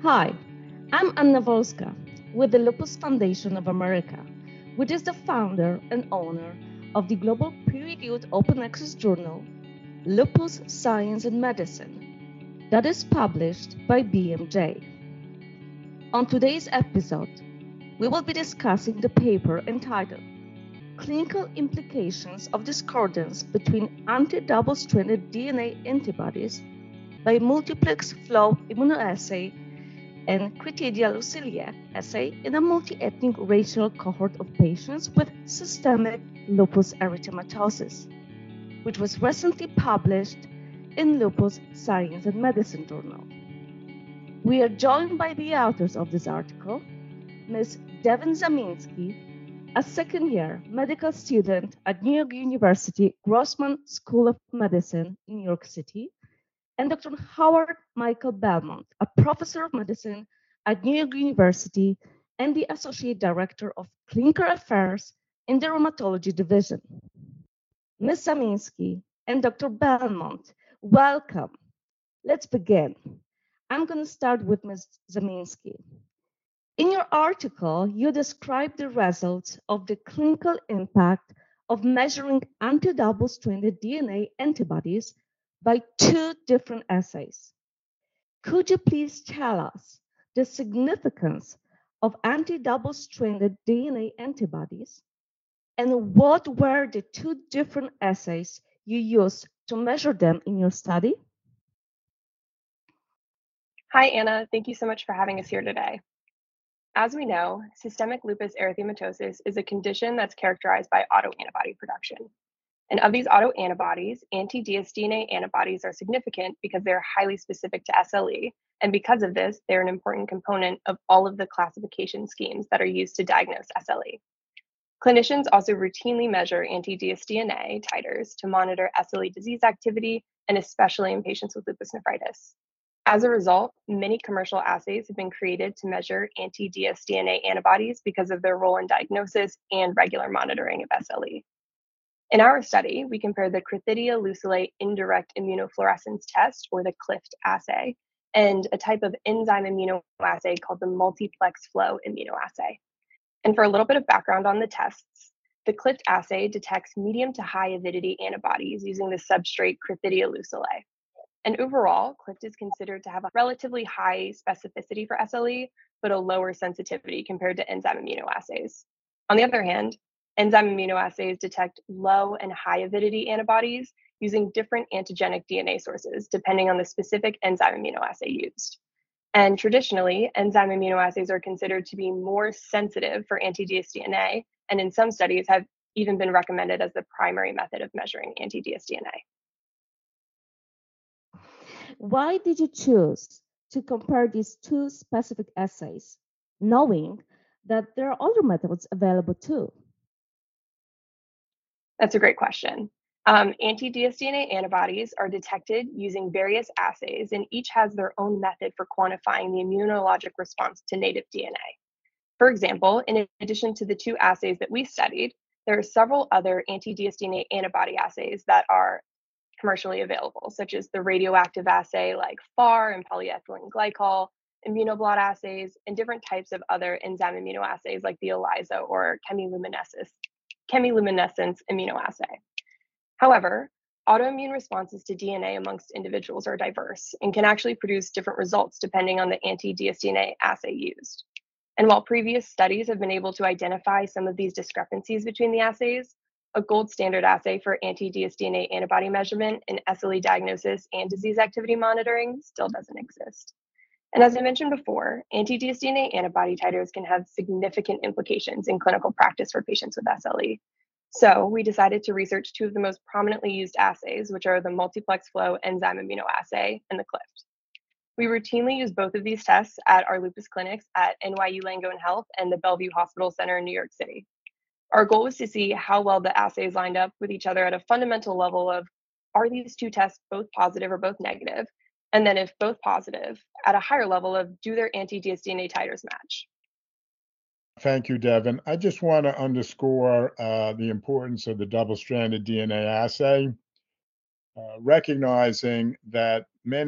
Hi, I'm Anna Volska with the Lupus Foundation of America, which is the founder and owner of the global peer-reviewed open access journal, Lupus Science and Medicine, that is published by BMJ. On today's episode, we will be discussing the paper entitled Clinical Implications of Discordance between Anti-Double-Stranded DNA Antibodies by Multiplex Flow Immunoassay and Critidia luciliae assay in a multi-ethnic racial cohort of patients with systemic lupus erythematosus, which was recently published in Lupus Science and Medicine journal. We are joined by the authors of this article, Ms. Devin Zaminsky, a second-year medical student at New York University Grossman School of Medicine in New York City, and Dr. Howard Michael Belmont, a professor of medicine at New York University and the Associate Director of Clinical Affairs in the Rheumatology Division. Ms. Zaminsky and Dr. Belmont, welcome. Let's begin. I'm going to start with Ms. Zaminsky. In your article, you describe the results of the clinical impact of measuring anti-double-stranded DNA antibodies by two different assays. Could you please tell us the significance of anti-double-stranded DNA antibodies and what were the two different assays you used to measure them in your study? Hi, Anna. Thank you so much for having us here today. As we know, systemic lupus erythematosus is a condition that's characterized by autoantibody production. And of these autoantibodies, anti-dsDNA antibodies are significant because they're highly specific to SLE. And because of this, they're an important component of all of the classification schemes that are used to diagnose SLE. Clinicians also routinely measure anti-dsDNA titers to monitor SLE disease activity, and especially in patients with lupus nephritis. As a result, many commercial assays have been created to measure anti-dsDNA antibodies because of their role in diagnosis and regular monitoring of SLE. In our study, we compared the Critidia luciliae indirect immunofluorescence test, or the CLIFT assay, and a type of enzyme immunoassay called the multiplex flow immunoassay. And for a little bit of background on the tests, the CLIFT assay detects medium to high avidity antibodies using the substrate Critidia luciliae. And overall, CLIFT is considered to have a relatively high specificity for SLE, but a lower sensitivity compared to enzyme immunoassays. On the other hand, enzyme immunoassays detect low and high avidity antibodies using different antigenic DNA sources, depending on the specific enzyme immunoassay used. And traditionally, enzyme immunoassays are considered to be more sensitive for anti-dsDNA, and in some studies have even been recommended as the primary method of measuring anti-dsDNA. Why did you choose to compare these two specific assays, knowing that there are other methods available too? That's a great question. Anti-dsDNA antibodies are detected using various assays, and each has their own method for quantifying the immunologic response to native DNA. For example, in addition to the two assays that we studied, there are several other anti-dsDNA antibody assays that are commercially available, such as the radioactive assay like FAR and polyethylene glycol, immunoblot assays, and different types of other enzyme immunoassays like the ELISA or chemiluminescence immunoassay. However, autoimmune responses to DNA amongst individuals are diverse and can actually produce different results depending on the anti-dsDNA assay used. And while previous studies have been able to identify some of these discrepancies between the assays, a gold standard assay for anti-dsDNA antibody measurement in SLE diagnosis and disease activity monitoring still doesn't exist. And as I mentioned before, anti-dsDNA antibody titers can have significant implications in clinical practice for patients with SLE. So we decided to research two of the most prominently used assays, which are the multiplex flow enzyme immunoassay and the CLIFT. We routinely use both of these tests at our lupus clinics at NYU Langone Health and the Bellevue Hospital Center in New York City. Our goal was to see how well the assays lined up with each other at a fundamental level of, are these two tests both positive or both negative? And then if both positive, at a higher level of, do their anti-dsDNA titers match? Thank you, Devin. I just want to underscore the importance of the double-stranded DNA assay, recognizing that many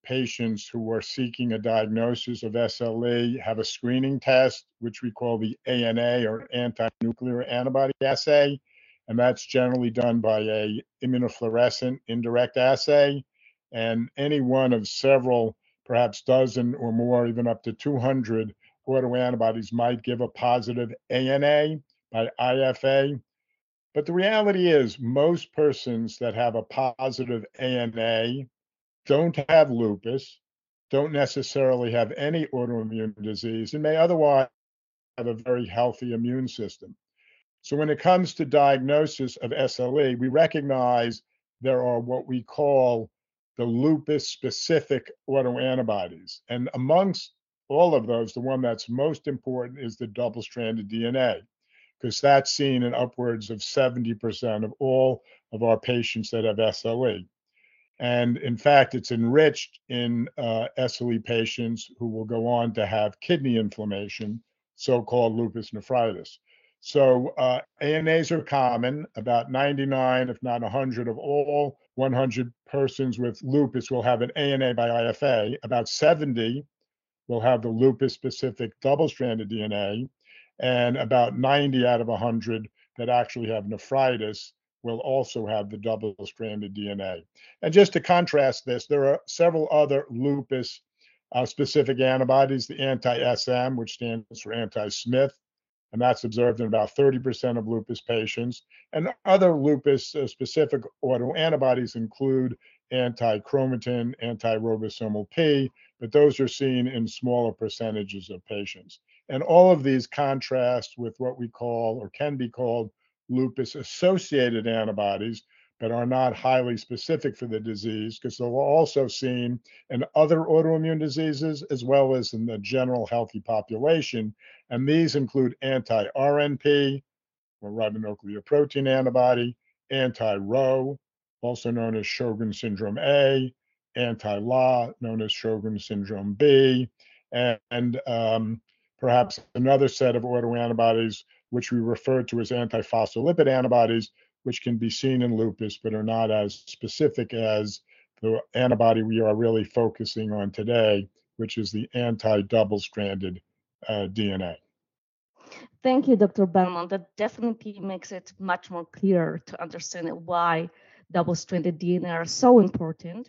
patients who are seeking a diagnosis of SLE have a screening test, which we call the ANA or anti-nuclear antibody assay. And that's generally done by a immunofluorescent indirect assay. And any one of several, perhaps dozen or more, even up to 200 autoantibodies might give a positive ANA by IFA. But the reality is, most persons that have a positive ANA don't have lupus, don't necessarily have any autoimmune disease, and may otherwise have a very healthy immune system. So when it comes to diagnosis of SLE, we recognize there are what we call the lupus-specific autoantibodies. And amongst all of those, the one that's most important is the double-stranded DNA, because that's seen in upwards of 70% of all of our patients that have SLE. And in fact, it's enriched in SLE patients who will go on to have kidney inflammation, so-called lupus nephritis. So ANAs are common. About 99, if not 100 of all 100 persons with lupus will have an ANA by IFA. About 70 will have the lupus-specific double-stranded DNA, and about 90 out of 100 that actually have nephritis will also have the double-stranded DNA. And just to contrast this, there are several other lupus specific antibodies, the anti-SM, which stands for anti-Smith, and that's observed in about 30% of lupus patients. And other lupus specific autoantibodies include anti-chromatin, anti-ribosomal P, but those are seen in smaller percentages of patients. And all of these contrast with what we call or can be called lupus-associated antibodies, but are not highly specific for the disease because they're also seen in other autoimmune diseases as well as in the general healthy population. And these include anti-RNP, or ribonucleoprotein antibody, anti-Rho, also known as Sjogren syndrome A, anti-La, known as Sjogren syndrome B, and perhaps another set of autoantibodies, which we refer to as antiphospholipid antibodies, which can be seen in lupus, but are not as specific as the antibody we are really focusing on today, which is the anti-double-stranded DNA. Thank you, Dr. Belmont. That definitely makes it much more clear to understand why double-stranded DNA are so important.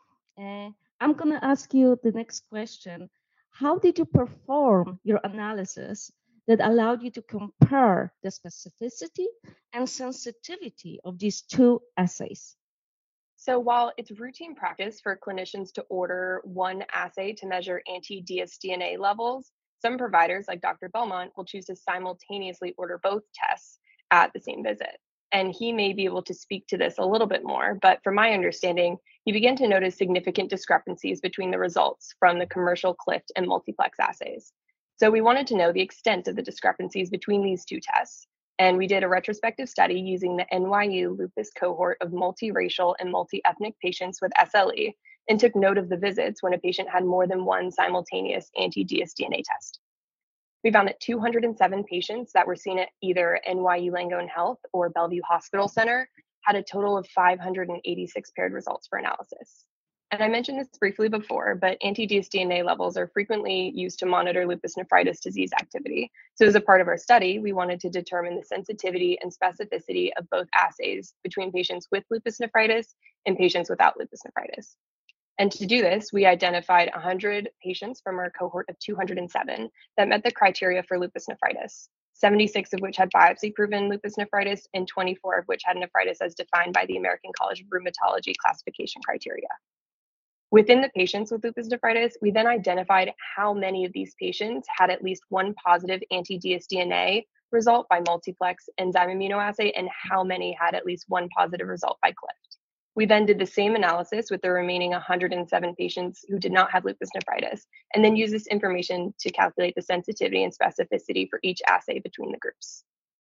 I'm going to ask you the next question. How did you perform your analysis that allowed you to compare the specificity and sensitivity of these two assays? So while it's routine practice for clinicians to order one assay to measure anti-dsDNA levels, some providers like Dr. Belmont will choose to simultaneously order both tests at the same visit. And he may be able to speak to this a little bit more, but from my understanding, he began to notice significant discrepancies between the results from the commercial CLIFT and multiplex assays. So we wanted to know the extent of the discrepancies between these two tests. And we did a retrospective study using the NYU lupus cohort of multiracial and multi-ethnic patients with SLE and took note of the visits when a patient had more than one simultaneous anti-dsDNA test. We found that 207 patients that were seen at either NYU Langone Health or Bellevue Hospital Center had a total of 586 paired results for analysis. And I mentioned this briefly before, but anti-dsDNA levels are frequently used to monitor lupus nephritis disease activity. So as a part of our study, we wanted to determine the sensitivity and specificity of both assays between patients with lupus nephritis and patients without lupus nephritis. And to do this, we identified 100 patients from our cohort of 207 that met the criteria for lupus nephritis, 76 of which had biopsy-proven lupus nephritis, and 24 of which had nephritis as defined by the American College of Rheumatology classification criteria. Within the patients with lupus nephritis, we then identified how many of these patients had at least one positive anti-dsDNA result by multiplex enzyme immunoassay and how many had at least one positive result by CLIFT. We then did the same analysis with the remaining 107 patients who did not have lupus nephritis, and then used this information to calculate the sensitivity and specificity for each assay between the groups.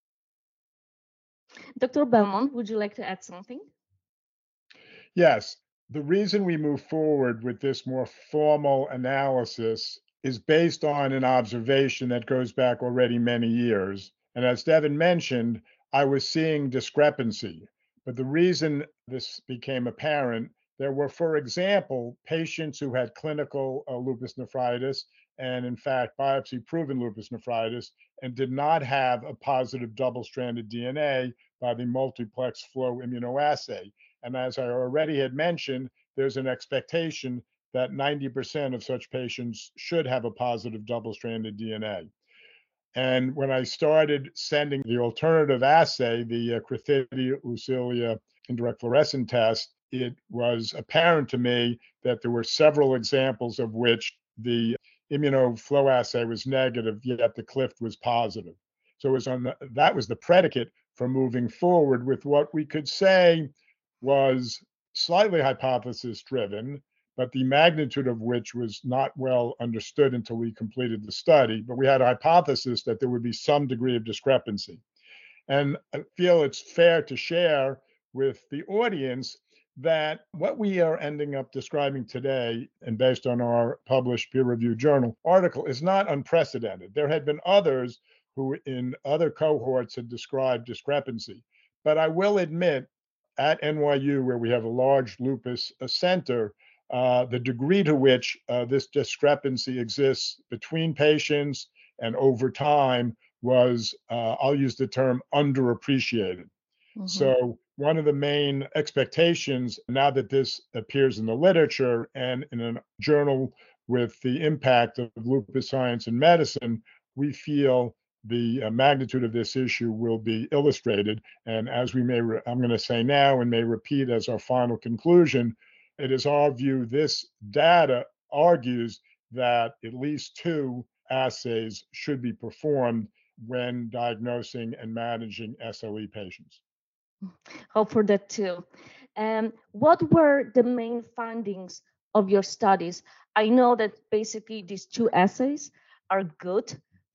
Dr. Belmont, would you like to add something? Yes. The reason we move forward with this more formal analysis is based on an observation that goes back already many years. And as Devin mentioned, I was seeing discrepancy. But the reason this became apparent There were, for example, patients who had clinical lupus nephritis and, in fact, biopsy proven lupus nephritis and did not have a positive double stranded DNA by the multiplex flow immunoassay. And as I already had mentioned, there's an expectation that 90% of such patients should have a positive double stranded DNA. And when I started sending the alternative assay, the Crithidia Lucilia indirect fluorescent test, it was apparent to me that there were several examples of which the immunoflow assay was negative, yet the CLIFT was positive. So it was that was the predicate for moving forward with what we could say was slightly hypothesis driven, but the magnitude of which was not well understood until we completed the study. But we had a hypothesis that there would be some degree of discrepancy. And I feel it's fair to share with the audience that what we are ending up describing today, and based on our published peer-reviewed journal article, is not unprecedented. There had been others who in other cohorts had described discrepancy. But I will admit, at NYU, where we have a large lupus center, the degree to which this discrepancy exists between patients and over time was, I'll use the term, underappreciated. Mm-hmm. So one of the main expectations, now that this appears in the literature and in a journal with the impact of lupus science and medicine, we feel the magnitude of this issue will be illustrated. And as we may, I'm going to say now and may repeat as our final conclusion, it is our view this data argues that at least 2 assays should be performed when diagnosing and managing SLE patients. Hope for that too. What were the main findings of your studies? I know that basically these 2 assays are good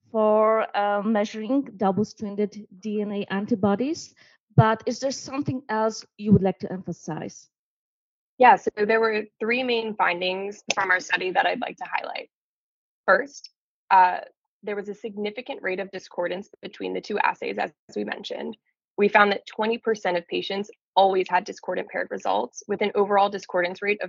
for measuring double-stranded DNA antibodies, but is there something else you would like to emphasize? Yeah, so there were 3 main findings from our study that I'd like to highlight. First, there was a significant rate of discordance between the 2 assays, as we mentioned. We found that 20% of patients always had discordant paired results, with an overall discordance rate of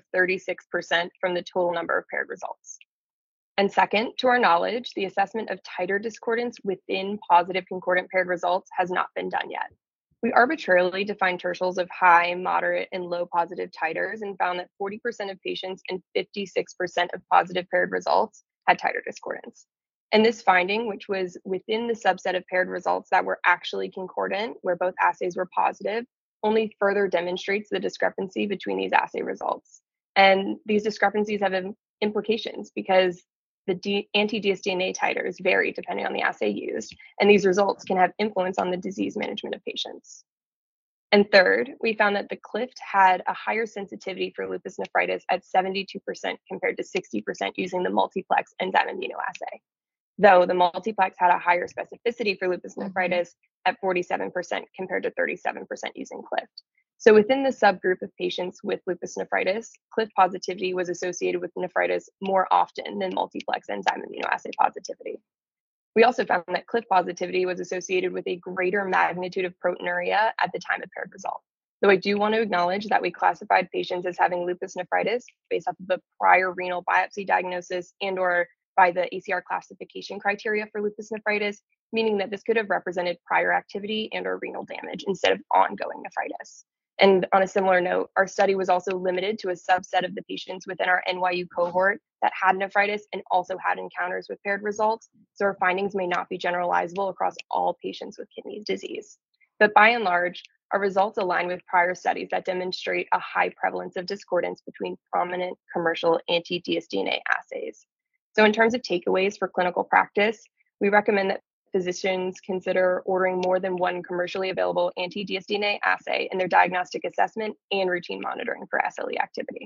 36% from the total number of paired results. And second, to our knowledge, the assessment of titer discordance within positive concordant paired results has not been done yet. We arbitrarily defined tertials of high, moderate, and low positive titers and found that 40% of patients and 56% of positive paired results had titer discordance. And this finding, which was within the subset of paired results that were actually concordant, where both assays were positive, only further demonstrates the discrepancy between these assay results. And these discrepancies have implications because the anti-dsDNA titers vary depending on the assay used, and these results can have influence on the disease management of patients. And third, we found that the CLIFT had a higher sensitivity for lupus nephritis at 72% compared to 60% using the multiplex enzyme immunoassay, though the multiplex had a higher specificity for lupus nephritis at 47% compared to 37% using CLIFT. So within the subgroup of patients with lupus nephritis, CLIFT positivity was associated with nephritis more often than multiplex enzyme immunoassay positivity. We also found that CLIFT positivity was associated with a greater magnitude of proteinuria at the time of paired result. Though I do want to acknowledge that we classified patients as having lupus nephritis based off of the prior renal biopsy diagnosis and/or by the ACR classification criteria for lupus nephritis, meaning that this could have represented prior activity and/or renal damage instead of ongoing nephritis. And on a similar note, our study was also limited to a subset of the patients within our NYU cohort that had nephritis and also had encounters with paired results. So our findings may not be generalizable across all patients with kidney disease. But by and large, our results align with prior studies that demonstrate a high prevalence of discordance between prominent commercial anti-dsDNA assays. So in terms of takeaways for clinical practice, we recommend that physicians consider ordering more than one commercially available anti-dsDNA assay in their diagnostic assessment and routine monitoring for SLE activity.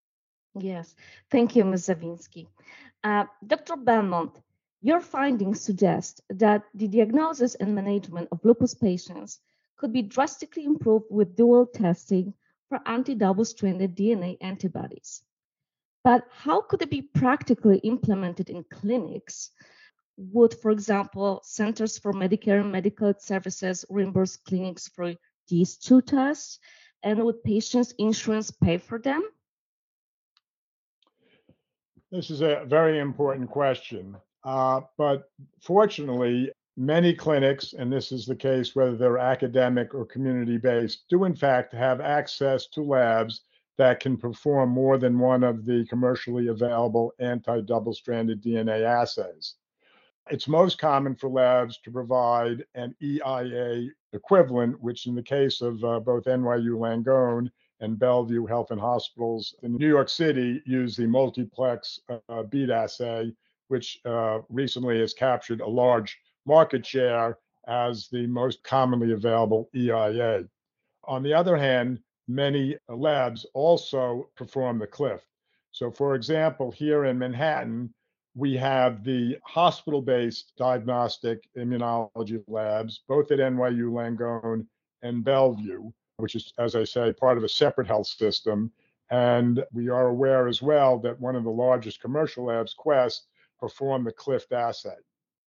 Yes, thank you, Ms. Zawinski. Dr. Belmont, your findings suggest that the diagnosis and management of lupus patients could be drastically improved with dual testing for anti-double-stranded DNA antibodies. But how could it be practically implemented in clinics? Would, for example, Centers for Medicare and Medicaid Services reimburse clinics for these 2 tests? And would patients' insurance pay for them? This is a very important question. But fortunately, many clinics, and this is the case whether they're academic or community based, do in fact have access to labs that can perform more than one of the commercially available anti double stranded DNA assays. It's most common for labs to provide an EIA equivalent, which in the case of both NYU Langone and Bellevue Health and Hospitals in New York City use the multiplex bead assay, which recently has captured a large market share as the most commonly available EIA. On the other hand, many labs also perform the CLIF. So, for example, here in Manhattan, we have the hospital based diagnostic immunology labs, both at NYU Langone and Bellevue, which is, as I say, part of a separate health system. And we are aware as well that one of the largest commercial labs, Quest, perform the CLIF assay.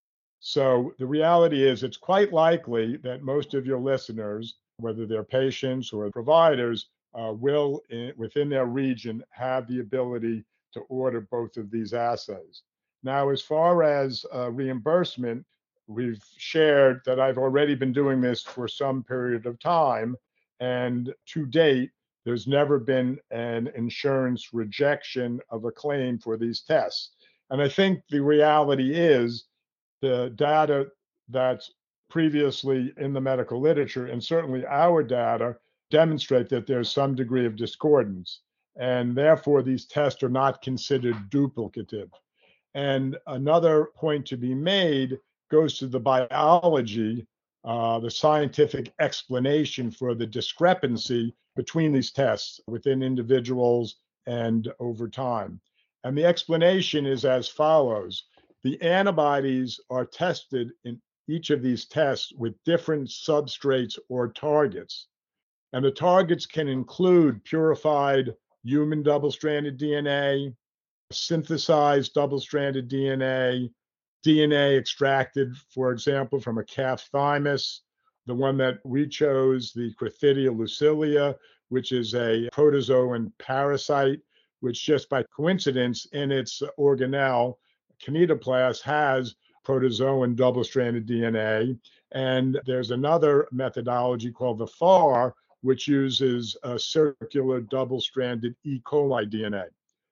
So the reality is, it's quite likely that most of your listeners, whether they're patients or providers, will, within their region, have the ability to order both of these assays. Now, as far as reimbursement, we've shared that I've already been doing this for some period of time, and to date, there's never been an insurance rejection of a claim for these tests. And I think the reality is the data that's previously in the medical literature, and certainly our data, demonstrate that there's some degree of discordance. And therefore, these tests are not considered duplicative. And another point to be made goes to the biology, the scientific explanation for the discrepancy between these tests within individuals and over time. And the explanation is as follows. The antibodies are tested in each of these tests with different substrates or targets. And the targets can include purified human double-stranded DNA, synthesized double-stranded DNA, DNA extracted, for example, from a calf thymus, the one that we chose, the Crithidia lucilia, which is a protozoan parasite, which just by coincidence in its organelle, Kinetoplast, has protozoan double-stranded DNA. And there's another methodology called the FAR, which uses a circular double-stranded E. coli DNA.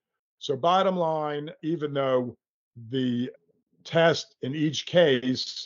So bottom line, even though the test in each case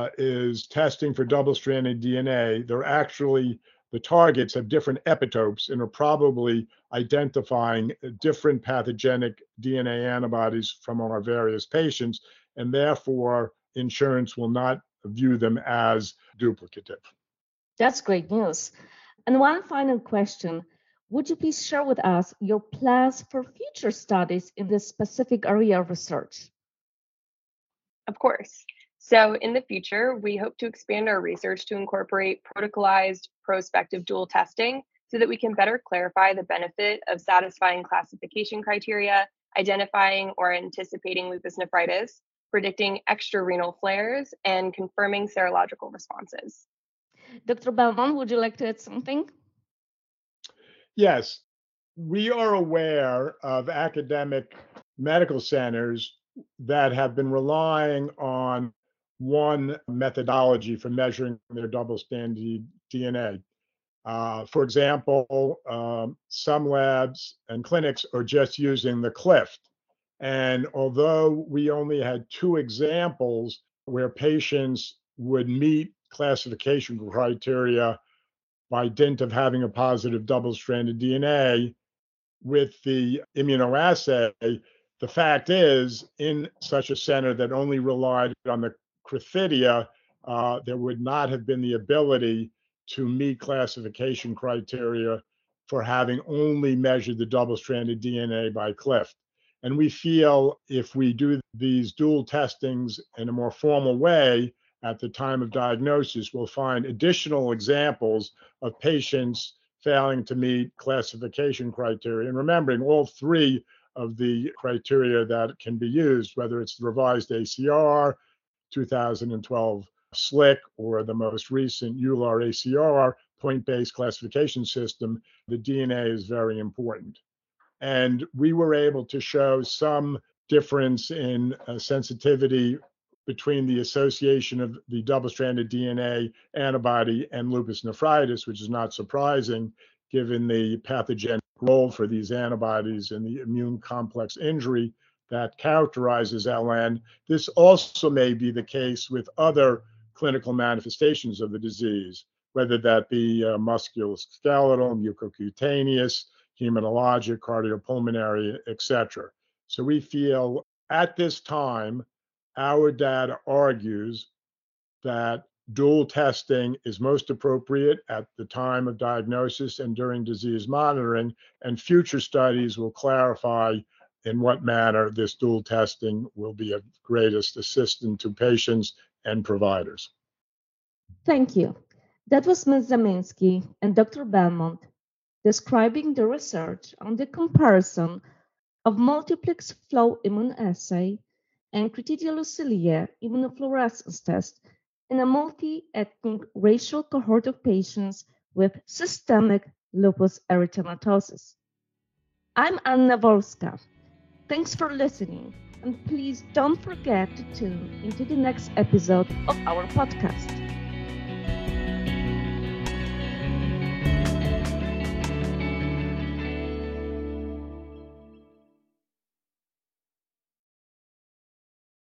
is testing for double-stranded DNA, they're actually, the targets have different epitopes and are probably identifying different pathogenic DNA antibodies from our various patients, and therefore insurance will not view them as duplicative. That's great news. And one final question. Would you please share with us your plans for future studies in this specific area of research? Of course. So in the future, we hope to expand our research to incorporate protocolized prospective dual testing so that we can better clarify the benefit of satisfying classification criteria, identifying or anticipating lupus nephritis, predicting extrarenal flares, and confirming serological responses. Dr. Belmont, would you like to add something? Yes, we are aware of academic medical centers that have been relying on one methodology for measuring their double-stranded DNA. For example, some labs and clinics are just using the CLIF. And although we only had 2 examples where patients would meet classification criteria by dint of having a positive double-stranded DNA with the immunoassay, the fact is, in such a center that only relied on the Crithidia, there would not have been the ability to meet classification criteria for having only measured the double-stranded DNA by CLIF. And we feel if we do these dual testings in a more formal way at the time of diagnosis, we'll find additional examples of patients failing to meet classification criteria. And remembering all 3 of the criteria that can be used, whether it's the revised ACR, 2012 SLIC, or the most recent EULAR ACR, point-based classification system, the DNA is very important. And we were able to show some difference in sensitivity between the association of the double-stranded DNA antibody and lupus nephritis, which is not surprising given the pathogenic role for these antibodies in the immune complex injury that characterizes LN. This also may be the case with other clinical manifestations of the disease, whether that be musculoskeletal, mucocutaneous, hematologic, cardiopulmonary, etc. So we feel at this time, our data argues that dual testing is most appropriate at the time of diagnosis and during disease monitoring, and future studies will clarify in what manner this dual testing will be of greatest assistance to patients and providers. Thank you. That was Ms. Zaminsky and Dr. Belmont describing the research on the comparison of multiplex flow immunoassay and cretidiolucilia immunofluorescence test in a multi-ethnic racial cohort of patients with systemic lupus erythematosus. I'm Anna Wolska. Thanks for listening, and please don't forget to tune into the next episode of our podcast.